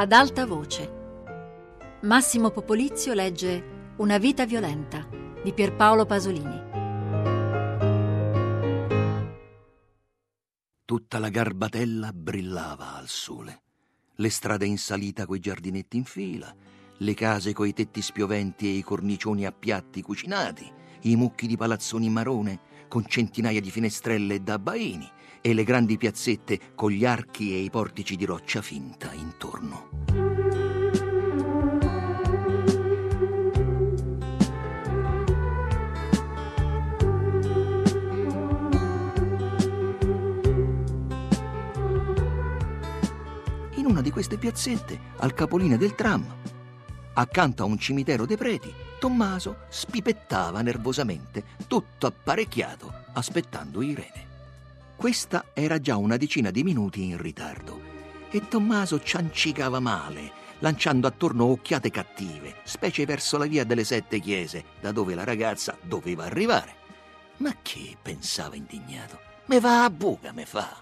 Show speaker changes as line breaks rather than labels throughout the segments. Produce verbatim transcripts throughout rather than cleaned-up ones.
Ad alta voce. Massimo Popolizio legge Una vita violenta di Pierpaolo Pasolini.
Tutta la Garbatella brillava al sole. Le strade in salita coi giardinetti in fila, le case coi tetti spioventi e i cornicioni a piatti cucinati, i mucchi di palazzoni marrone con centinaia di finestrelle da baini e le grandi piazzette con gli archi e i portici di roccia finta intorno. In una di queste piazzette, al capolinea del tram, accanto a un cimitero dei preti, Tommaso spipettava nervosamente, tutto apparecchiato, aspettando Irene. Questa era già una decina di minuti in ritardo e Tommaso ciancicava male, lanciando attorno occhiate cattive, specie verso la via delle Sette Chiese, da dove la ragazza doveva arrivare. Ma che, pensava indignato, me va a buca, me fa.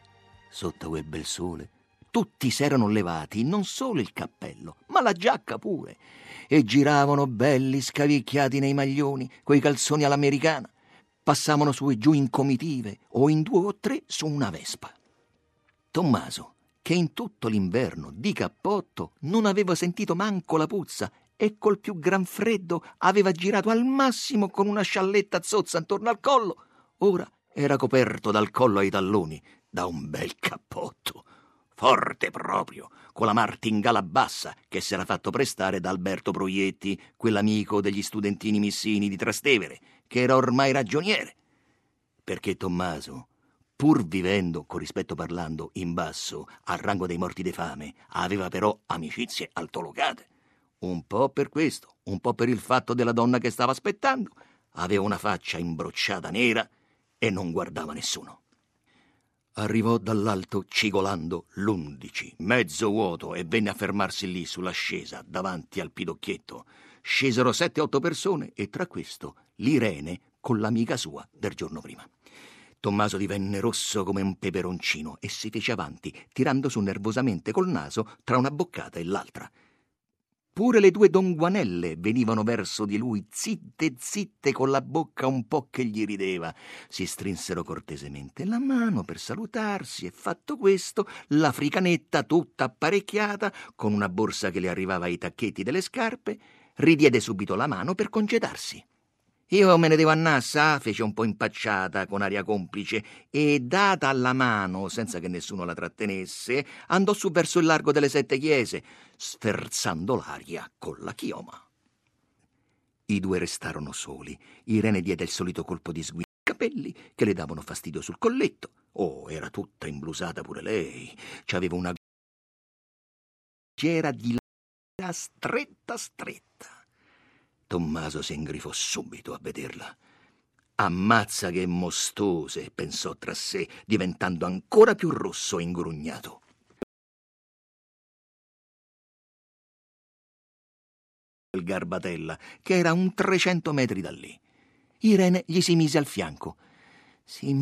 Sotto quel bel sole tutti s'erano levati non solo il cappello, ma la giacca pure, e giravano belli scavicchiati nei maglioni, coi calzoni all'americana. Passavano su e giù in comitive o in due o tre su una Vespa. Tommaso, che in tutto l'inverno di cappotto non aveva sentito manco la puzza e col più gran freddo aveva girato al massimo con una scialletta zozza intorno al collo, ora era coperto dal collo ai talloni da un bel cappotto. Forte proprio, con la martingala bassa che s'era fatto prestare da Alberto Proietti, quell'amico degli studentini missini di Trastevere, che era ormai ragioniere. Perché Tommaso, pur vivendo, con rispetto parlando, in basso, al rango dei morti di fame, aveva però amicizie altolocate. Un po' per questo, un po' per il fatto della donna che stava aspettando, aveva una faccia imbrocciata nera e non guardava nessuno. Arrivò dall'alto cigolando l'undici, mezzo vuoto, e venne a fermarsi lì sull'ascesa, davanti al pidocchietto. Scesero sette otto persone e tra questo l'Irene con l'amica sua del giorno prima. Tommaso divenne rosso come un peperoncino e si fece avanti, tirando su nervosamente col naso tra una boccata e l'altra. Pure le due donguanelle venivano verso di lui, zitte zitte, con la bocca un po' che gli rideva. Si strinsero cortesemente la mano per salutarsi e, fatto questo, l'africanetta, tutta apparecchiata, con una borsa che le arrivava ai tacchetti delle scarpe, ridiede subito la mano per congedarsi. Io me ne devo annà, sa, fece un po' impacciata, con aria complice, e data alla mano, senza che nessuno la trattenesse, andò su verso il largo delle Sette Chiese, sferzando l'aria con la chioma. I due restarono soli. Irene diede il solito colpo di sguizzo ai capelli che le davano fastidio sul colletto. Oh, era tutta imblusata pure lei. C'aveva una ghiera di lana stretta stretta. Tommaso si ingrifò subito a vederla. Ammazza che mostose, pensò tra sé, diventando ancora più rosso e ingrugnato. Il Garbatella, che era un trecento metri da lì. Irene gli si mise al fianco. Si...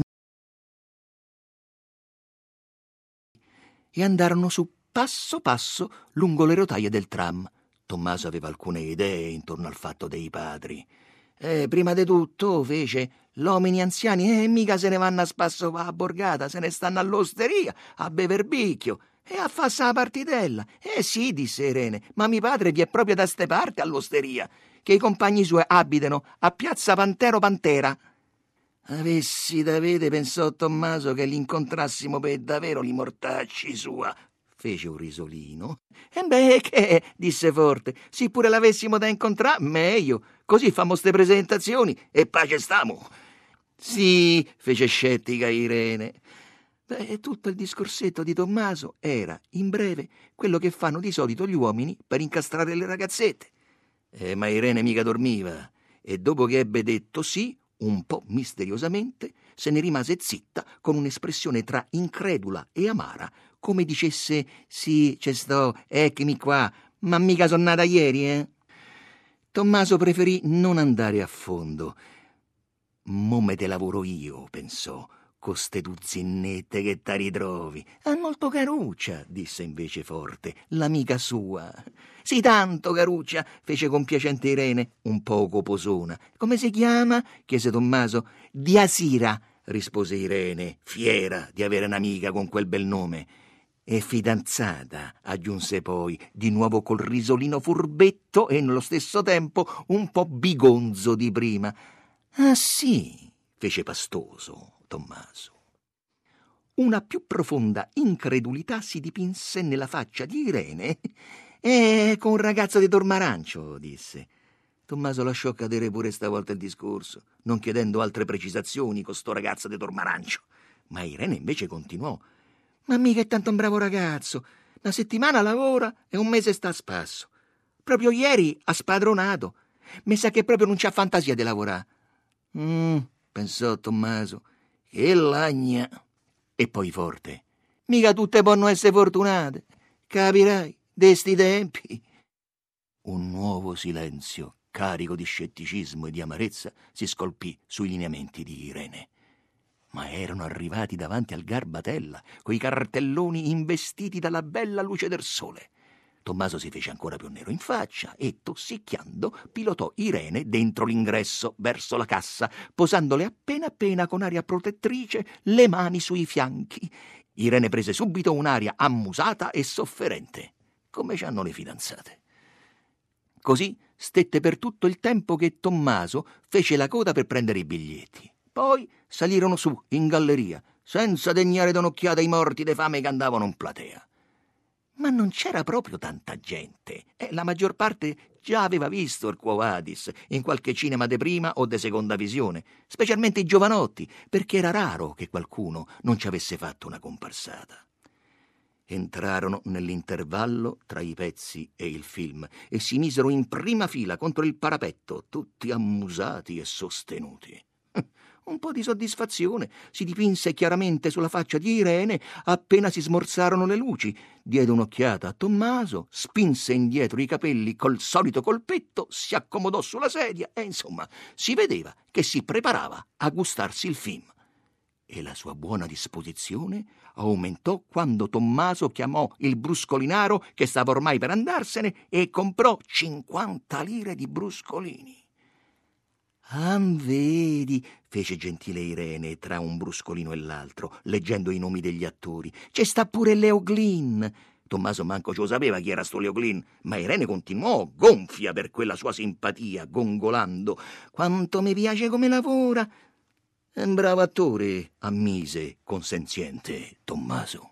e andarono su passo passo lungo le rotaie del tram. Tommaso aveva alcune idee intorno al fatto dei padri. Eh, prima di tutto, fece, l'uomini anziani eh, mica se ne vanno a spasso a borgata, se ne stanno all'osteria, a bever bicchio e a fassa la partitella. Eh sì, disse Irene, ma mio padre vi è proprio da ste parti all'osteria, che i compagni suoi abitano a piazza Pantero Pantera. Avessi da vede, pensò Tommaso, che li incontrassimo per davvero li mortacci sua. Fece un risolino. E beh, che? Disse forte. Se pure l'avessimo da incontrare, meglio. Così famo ste presentazioni e pace stamo. Sì, fece scettica Irene. Beh, tutto il discorsetto di Tommaso era, in breve, quello che fanno di solito gli uomini per incastrare le ragazzette. Eh, ma Irene mica dormiva e dopo che ebbe detto sì, un po' misteriosamente, se ne rimase zitta con un'espressione tra incredula e amara, come dicesse sì, ci sto, eccomi qua, ma mica sono nata ieri, eh? Tommaso preferì non andare a fondo. Mo me te lavoro io, pensò, con ste tuzzinnette che ti ritrovi. È molto caruccia, disse invece forte l'amica sua. Sì, tanto caruccia, fece compiacente Irene, un poco posona. Come si chiama? Chiese Tommaso. Diasira, rispose Irene, fiera di avere un'amica con quel bel nome. E fidanzata, aggiunse poi, di nuovo col risolino furbetto e nello stesso tempo un po' bigonzo di prima. Ah sì, fece pastoso Tommaso. Una più profonda incredulità si dipinse nella faccia di Irene. E con un ragazzo di Tormarancio, disse. Tommaso lasciò cadere pure stavolta il discorso, non chiedendo altre precisazioni con sto ragazzo di Tormarancio. Ma Irene invece continuò. Ma mica è tanto un bravo ragazzo. Una settimana lavora e un mese sta a spasso. Proprio ieri ha spadronato. Mi sa che proprio non c'ha fantasia di lavorare. Mm, pensò Tommaso. Che lagna. E poi forte. Mica tutte possono essere fortunate. Capirai, de sti tempi. Un nuovo silenzio, carico di scetticismo e di amarezza, si scolpì sui lineamenti di Irene. Ma erano arrivati davanti al Garbatella, coi cartelloni investiti dalla bella luce del sole. Tommaso si fece ancora più nero in faccia e, tossicchiando, pilotò Irene dentro l'ingresso, verso la cassa, posandole appena appena con aria protettrice le mani sui fianchi. Irene prese subito un'aria ammusata e sofferente, come c'hanno le fidanzate. Così stette per tutto il tempo che Tommaso fece la coda per prendere i biglietti. Poi salirono su, in galleria, senza degnare d'un'occhiata i morti de fame che andavano in platea. Ma non c'era proprio tanta gente, e la maggior parte già aveva visto il Quo Vadis in qualche cinema de prima o de seconda visione, specialmente i giovanotti, perché era raro che qualcuno non ci avesse fatto una comparsata. Entrarono nell'intervallo tra i pezzi e il film e si misero in prima fila contro il parapetto, tutti ammusati e sostenuti. Un po' di soddisfazione si dipinse chiaramente sulla faccia di Irene appena si smorzarono le luci. Diede un'occhiata a Tommaso, spinse indietro i capelli col solito colpetto, si accomodò sulla sedia e, insomma, si vedeva che si preparava a gustarsi il film. E la sua buona disposizione aumentò quando Tommaso chiamò il bruscolinaro che stava ormai per andarsene e comprò cinquanta lire di bruscolini. Ah, vedi, fece gentile Irene tra un bruscolino e l'altro, leggendo i nomi degli attori. C'è sta pure Leo Glynn. Tommaso manco ce lo sapeva chi era sto Leo Glynn, ma Irene continuò, gonfia per quella sua simpatia, gongolando. Quanto mi piace come lavora. È un bravo attore, ammise, consenziente, Tommaso.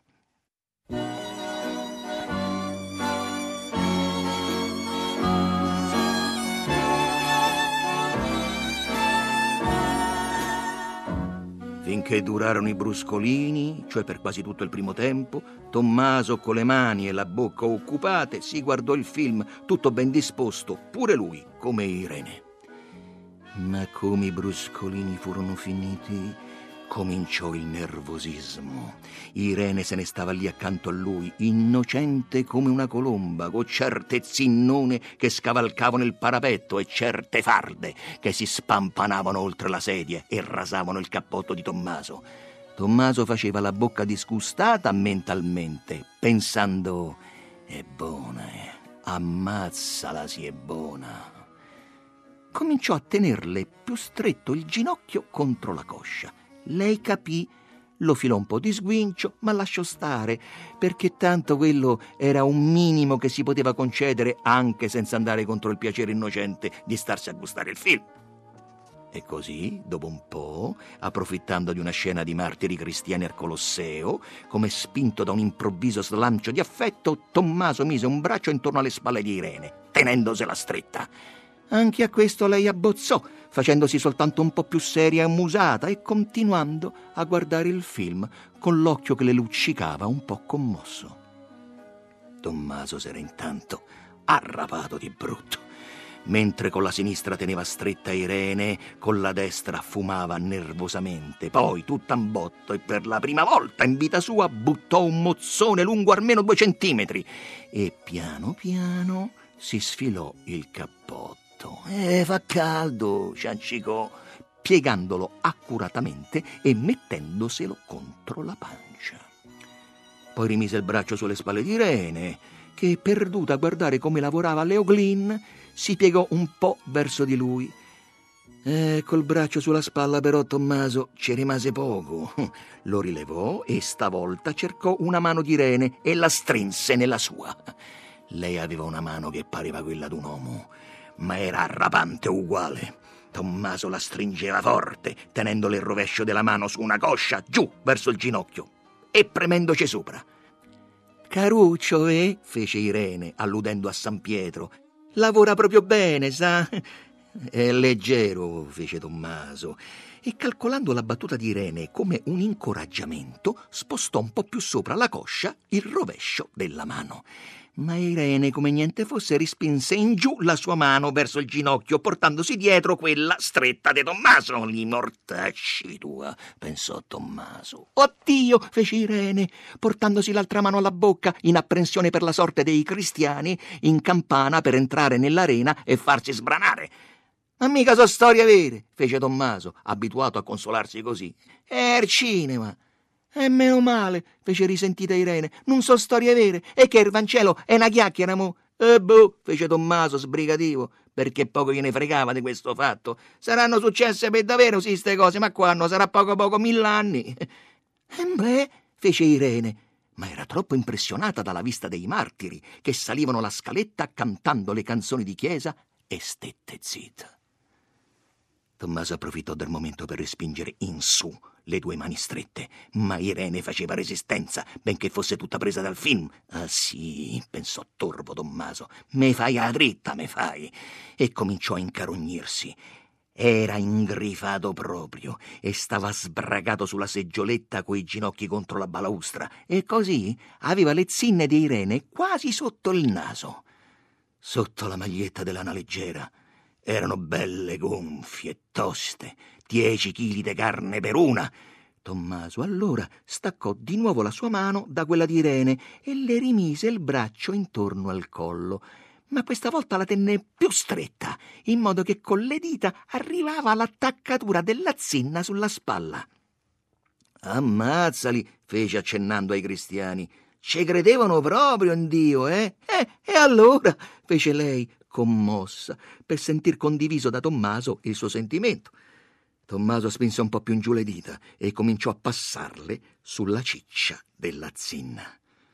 Finché durarono i bruscolini, cioè per quasi tutto il primo tempo, Tommaso, con le mani e la bocca occupate, si guardò il film, tutto ben disposto, pure lui, come Irene. Ma come i bruscolini furono finiti, cominciò il nervosismo. Irene se ne stava lì accanto a lui, innocente come una colomba, con certe zinnone che scavalcavano il parapetto e certe farde che si spampanavano oltre la sedia e rasavano il cappotto di Tommaso. Tommaso faceva la bocca disgustata mentalmente, pensando: è buona, eh? Ammazzala, si è buona. Cominciò a tenerle più stretto il ginocchio contro la coscia. Lei capì, lo filò un po' di sguincio, ma lasciò stare, perché tanto quello era un minimo che si poteva concedere anche senza andare contro il piacere innocente di starsi a gustare il film. E così, dopo un po', approfittando di una scena di martiri cristiani al Colosseo, come spinto da un improvviso slancio di affetto, Tommaso mise un braccio intorno alle spalle di Irene, tenendosela stretta. Anche a questo lei abbozzò, facendosi soltanto un po' più seria e ammusata e continuando a guardare il film con l'occhio che le luccicava un po' commosso. Tommaso s'era intanto arrapato di brutto. Mentre con la sinistra teneva stretta Irene, con la destra fumava nervosamente. Poi, tutta in botto e per la prima volta in vita sua, buttò un mozzone lungo almeno due centimetri e piano piano si sfilò il cappotto. Eh, fa caldo, ciancicò. piegandolo accuratamente e mettendoselo contro la pancia. Poi rimise il braccio sulle spalle di Irene, che, perduta a guardare come lavorava Leo Glynn, si piegò un po' verso di lui. Eh, col braccio sulla spalla però Tommaso ci rimase poco. Lo rilevò e stavolta cercò una mano di Irene e la strinse nella sua. Lei aveva una mano che pareva quella d'un uomo, ma era arrapante uguale. Tommaso la stringeva forte, tenendole il rovescio della mano su una coscia, giù verso il ginocchio e premendoci sopra. «Caruccio, eh?» fece Irene, alludendo a San Pietro. «Lavora proprio bene, sa?» «È leggero», fece Tommaso, e calcolando la battuta di Irene come un incoraggiamento, spostò un po' più sopra la coscia il rovescio della mano. Ma Irene, come niente fosse, rispinse in giù la sua mano verso il ginocchio, portandosi dietro quella stretta di Tommaso. «Li mortacci tua», pensò Tommaso. «Oddio», fece Irene, portandosi l'altra mano alla bocca, in apprensione per la sorte dei cristiani, in campana per entrare nell'arena e farsi sbranare. «Ma mica so storie vere», fece Tommaso, abituato a consolarsi così. «È il cinema». «E meno male», fece risentita Irene, «non so storie vere, e che il Vangelo è una chiacchiera, mo». «E boh», fece Tommaso sbrigativo, perché poco gliene fregava di questo fatto. «Saranno successe per davvero, sì, ste cose, ma quando sarà poco poco mill'anni». «E beh», fece Irene, ma era troppo impressionata dalla vista dei martiri, che salivano la scaletta cantando le canzoni di chiesa, e stette zitta. Tommaso approfittò del momento per respingere in su le due mani strette, ma Irene faceva resistenza, benché fosse tutta presa dal film. «Ah sì», pensò torvo Tommaso, «me fai la dritta, me fai», e cominciò a incarognirsi. Era ingrifato proprio e stava sbragato sulla seggioletta coi ginocchi contro la balaustra, e così aveva le zinne di Irene quasi sotto il naso. Sotto la maglietta dell'ana leggera erano belle gonfie e toste, dieci chili di carne per una. Tommaso allora staccò di nuovo la sua mano da quella di Irene e le rimise il braccio intorno al collo, ma questa volta la tenne più stretta, in modo che con le dita arrivava all'attaccatura della zinna sulla spalla. «Ammazzali», fece accennando ai cristiani, «ci credevano proprio in Dio, eh?» «Eh, e allora?» fece lei, commossa, per sentir condiviso da Tommaso il suo sentimento. Tommaso spinse un po' più in giù le dita e cominciò a passarle sulla ciccia della zinna.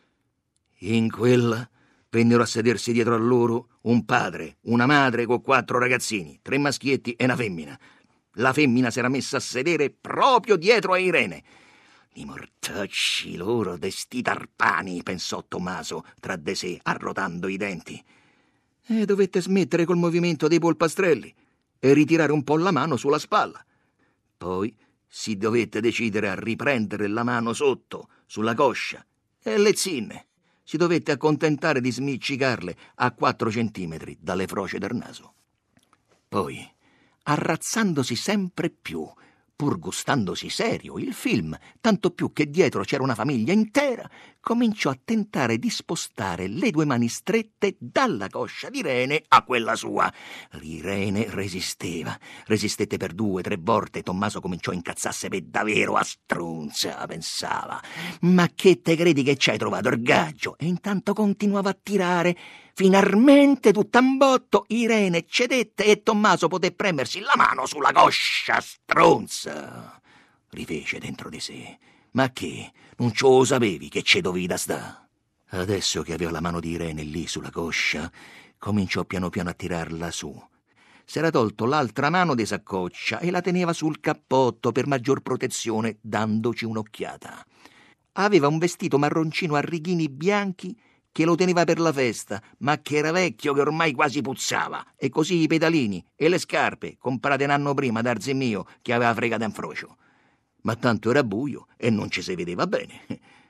In quella vennero a sedersi dietro a loro un padre, una madre con quattro ragazzini, tre maschietti e una femmina. La femmina si era messa a sedere proprio dietro a Irene. «I mortacci loro de sti tarpani», pensò Tommaso tra de sé, arrotando i denti. E dovette smettere col movimento dei polpastrelli e ritirare un po' la mano sulla spalla. Poi si dovette decidere a riprendere la mano sotto, sulla coscia, e le zinne. Si dovette accontentare di smiccicarle a quattro centimetri dalle froce del naso. Poi, arrazzandosi sempre più, pur gustandosi serio il film, tanto più che dietro c'era una famiglia intera, cominciò a tentare di spostare le due mani strette dalla coscia di Irene a quella sua. Irene resisteva, resistette per due, tre volte. Tommaso cominciò a incazzarsi per davvero, a strunza, pensava. «Ma che te credi che ci hai trovato il gaggio?» E intanto continuava a tirare. Finalmente, tutta in botto, Irene cedette e Tommaso poté premersi la mano sulla coscia. «Stronza!» rifece dentro di sé. «Ma che? Non ce lo sapevi che ci dovevi da sta?» Adesso che aveva la mano di Irene lì sulla coscia, cominciò piano piano a tirarla su. S'era tolto l'altra mano di saccoccia e la teneva sul cappotto per maggior protezione, dandoci un'occhiata. Aveva un vestito marroncino a righini bianchi che lo teneva per la festa, ma che era vecchio, che ormai quasi puzzava, e così i pedalini e le scarpe, comprate un anno prima da zio mio, che aveva fregato in frocio. Ma tanto era buio e non ci si vedeva bene.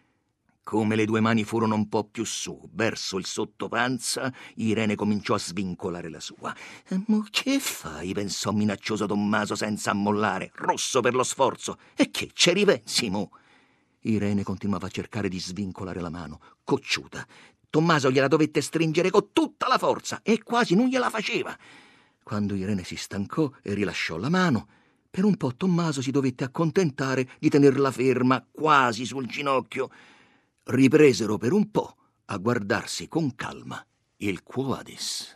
Come le due mani furono un po' più su, verso il sottopanza, Irene cominciò a svincolare la sua. «Ma che fai?» pensò minaccioso Tommaso senza ammollare, rosso per lo sforzo. «E che ci ripensi, mo?» Irene continuava a cercare di svincolare la mano, cocciuta. Tommaso gliela dovette stringere con tutta la forza e quasi non gliela faceva. Quando Irene si stancò e rilasciò la mano, Per un po' Tommaso si dovette accontentare di tenerla ferma, quasi sul ginocchio. Ripresero per un po' a guardarsi con calma il Quo Vadis.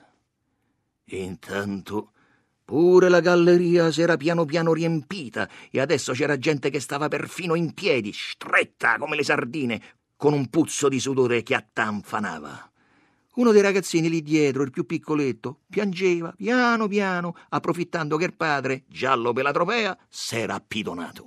Intanto pure la galleria s'era piano piano riempita e adesso c'era gente che stava perfino in piedi, stretta come le sardine, con un puzzo di sudore che attanfanava. Uno dei ragazzini lì dietro, il più piccoletto, piangeva piano piano, approfittando che il padre, giallo per la tropea, s'era appidonato.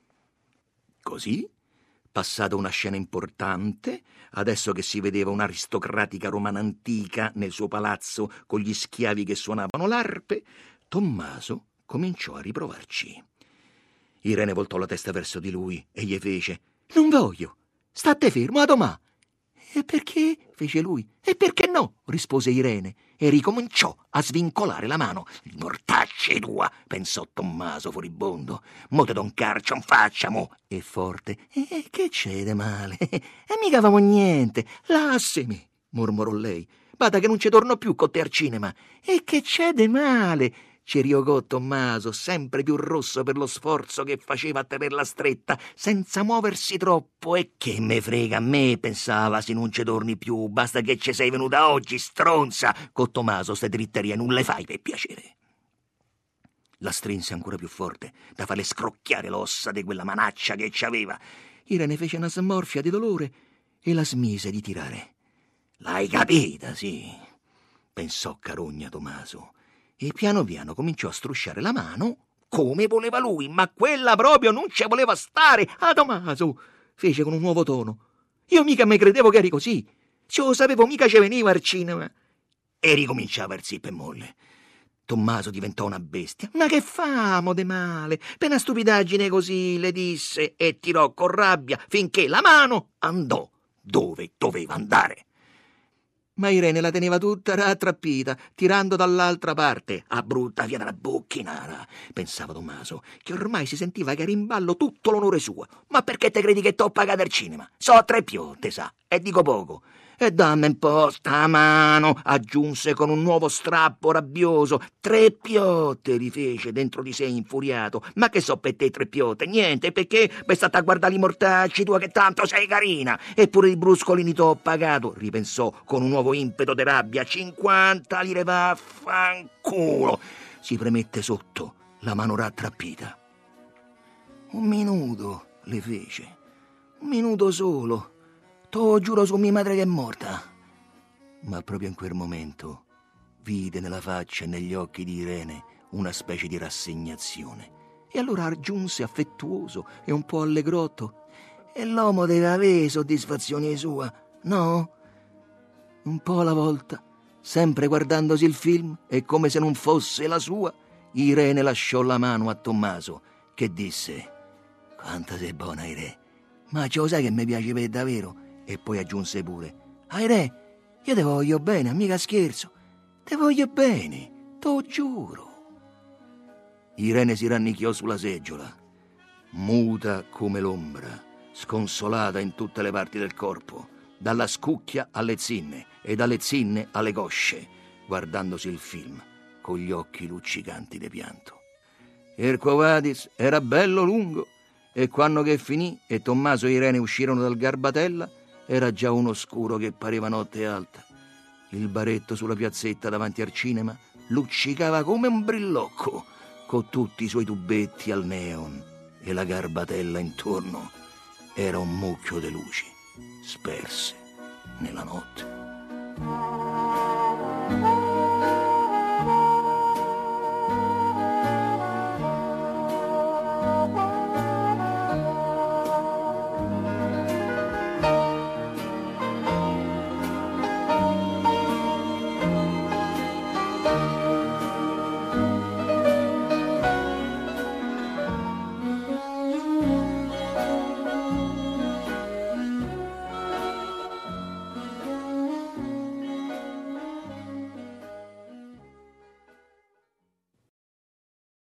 Così, passata una scena importante, adesso che si vedeva un'aristocratica romana antica nel suo palazzo con gli schiavi che suonavano l'arpe, Tommaso cominciò a riprovarci. Irene voltò la testa verso di lui e gli fece: «Non voglio, state fermo, a domà». «E perché?» fece lui. «E perché no?» rispose Irene e ricominciò a svincolare la mano. «Mortacci tua!» pensò Tommaso furibondo. «Mo te don carcio in faccia, mo!» E forte: «E che c'è de male? E mica famo niente, lassemi!» mormorò lei. «Bada che non ci torno più con te al cinema!» «E che c'è de male?» ci riogò Tommaso, sempre più rosso per lo sforzo che faceva a tenerla stretta, senza muoversi troppo. «E che me frega a me?» pensava, «se non ci torni più, basta che ci sei venuta oggi, stronza!» Con Tommaso ste dritterie non le fai per piacere. La strinse ancora più forte, da farle scrocchiare l'ossa di quella manaccia che ci aveva. Irene fece una smorfia di dolore e la smise di tirare. «L'hai capita, sì?» pensò carogna Tommaso. E piano piano cominciò a strusciare la mano come voleva lui, ma quella proprio non ci voleva stare. «Ah, Tommaso!» fece con un nuovo tono. «Io mica me credevo che eri così. Se lo sapevo mica ci veniva al cinema». E ricominciava il zip e molle. Tommaso diventò una bestia. «Ma che famo de male? Per una stupidaggine così», le disse, e tirò con rabbia finché la mano andò dove doveva andare. Ma Irene la teneva tutta rattrappita, tirando dall'altra parte. «A brutta via dalla bocchinara», pensava Tommaso, che ormai si sentiva che era in ballo tutto l'onore suo. «Ma perché te credi che t'ho pagato al cinema? So tre piotte, sa, e dico poco». «E dammi un po' sta mano», aggiunse con un nuovo strappo rabbioso. «Tre piotte», rifece dentro di sé infuriato. «Ma che so per te tre piotte? Niente, perché vai stata a guardare i mortacci tua che tanto sei carina. Eppure i bruscolini t'ho pagato», ripensò con un nuovo impeto di rabbia. «cinquanta lire, vaffanculo». Si premette sotto, la mano rattrappita. «Un minuto», le fece. «Un minuto solo. T'ho giuro su mia madre che è morta». Ma proprio in quel momento vide nella faccia e negli occhi di Irene una specie di rassegnazione. E allora aggiunse affettuoso e un po' allegrotto: «E l'uomo deve avere soddisfazione sua, no?» Un po' alla volta, sempre guardandosi il film e come se non fosse la sua, Irene lasciò la mano a Tommaso, che disse: «Quanta sei buona, Irene, ma ce lo sai che mi piace per davvero?» E poi aggiunse pure: «Ah, Irene, io te voglio bene, mica scherzo, te voglio bene, te lo giuro». Irene si rannicchiò sulla seggiola, muta come l'ombra, sconsolata in tutte le parti del corpo, dalla scucchia alle zinne e dalle zinne alle cosce, guardandosi il film con gli occhi luccicanti di pianto. Il Quo Vadis era bello lungo e quando che finì e Tommaso e Irene uscirono dal Garbatella era già un oscuro che pareva notte alta. Il baretto sulla piazzetta davanti al cinema luccicava come un brillocco, con tutti i suoi tubetti al neon, e la Garbatella intorno era un mucchio di luci sperse nella notte.